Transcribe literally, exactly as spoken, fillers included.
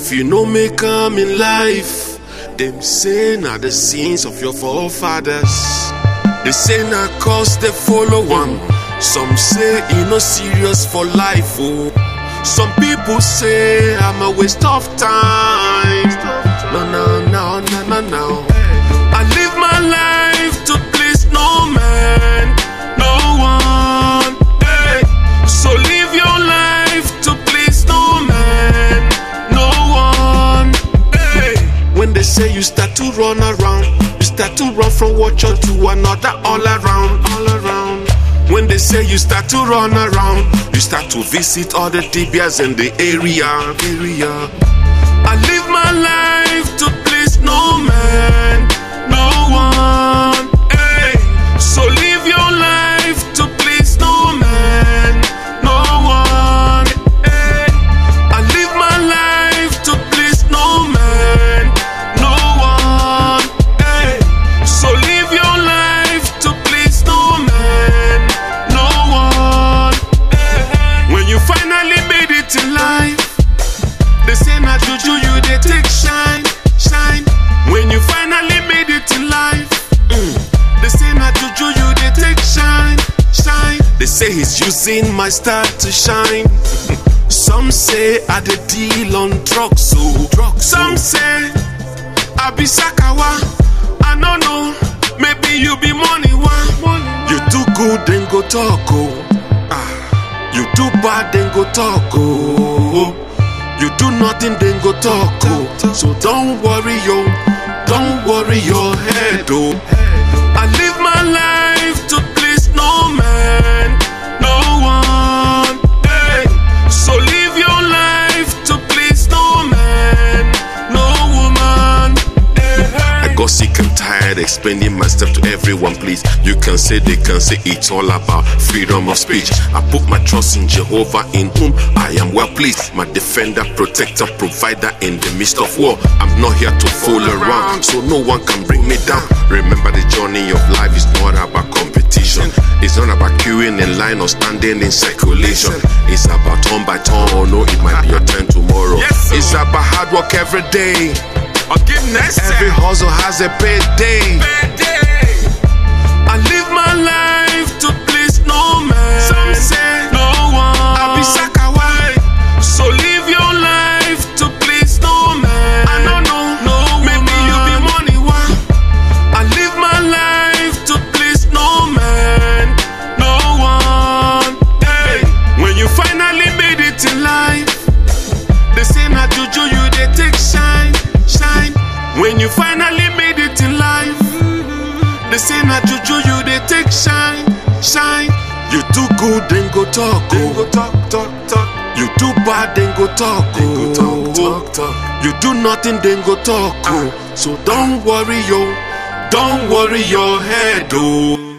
If you no make am in life, them say na the sins of your forefathers. They say na cause they follow one. Some say e no serious for life, oh. Some people say I'm a waste of time. No, no, no, no, no, no. I live my life to please no man, no one. Hey. So live your life to please no man, no one. Hey. When they say you start to run around, you start to run from one church to another, all around, all around. When they say you start to run around, you start to visit all the dibias in the area, area. I live my life to please no man, no one. Hey. So live your life to please no man, no one. Hey. I live my life to please no man, no one. Hey. So live your life to please no man, no one. Hey. When you finally made it in life, they say na juju you they take shine, shine. When you finally made it in life, mm, they say na juju you they take shine, shine. They say he's using my star to shine. Some say I the deal on drugs, so drugs. Some say I be Sakawa. I don't know, maybe you be money one. You do good then go talk, oh. Ah, you do bad then go talk, oh. You do nothing, then go talk, oh. So don't worry, yo. Don't worry your head, oh. I live my life to please no man, no one. Hey. So live your life to please no man, no woman. Hey. I got sick and tired explaining myself to everyone, please. You can say, they can say, it's all about freedom of speech. I put my trust in Jehovah, in whom I am well pleased. My defender, protector, provider in the midst of war. I'm not here to fool around, so no one can bring me down. Remember, the journey of life is not about competition. It's not about queuing in line or standing in circulation. It's about turn by turn, oh no, it might be your turn tomorrow. It's about hard work every day. Every hustle has a bad day. I live my life to please no man. Some say no one. I be Sakawa. So live your life to please no man. I don't know, no maybe you be money one. I live my life to please no man, no one. Hey. When you finally made it in life, they say na juju you they take shine, shine. When you finally made it in life, they say na juju you they take shine, shine. You do good then go talk, oh. Then go talk, talk, talk. You do bad then go talk, oh. Then go talk, talk, talk. You do nothing then go talk, oh. So don't worry, yo. Don't worry your head, oh.